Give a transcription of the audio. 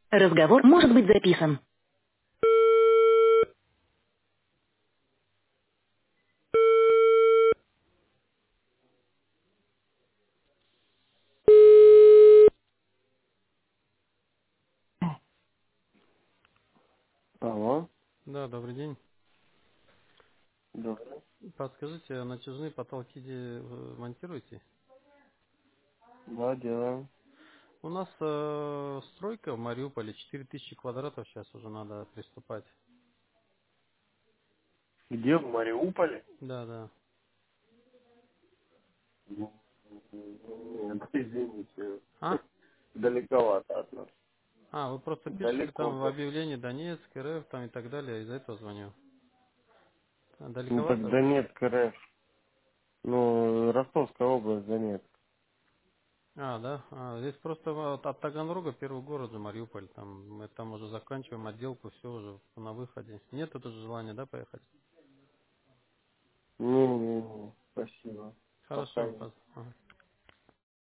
Разговор может быть записан. Алло, Да, добрый день. добрый. Подскажите, а натяжные потолки где вы монтируете? Да, делаем. У нас стройка в Мариуполе, 4000 квадратов, сейчас уже надо приступать. Где, в Мариуполе? Да, да. Нет, извините, А? далековато от нас. А, вы просто пишете Далеко, там в да. объявлении Донецк, РФ там и так далее, из-за этого звоню. А, Ну так далековато? Донецк, РФ. Ну, Ростовская область, Донецк. А, да. А, здесь просто от Таганрога первый город же Мариуполь. Там мы там уже заканчиваем отделку, все уже на выходе. Нет тут уже желания, да, поехать? Не-не-не, спасибо. Пока Хорошо. нет. Ага.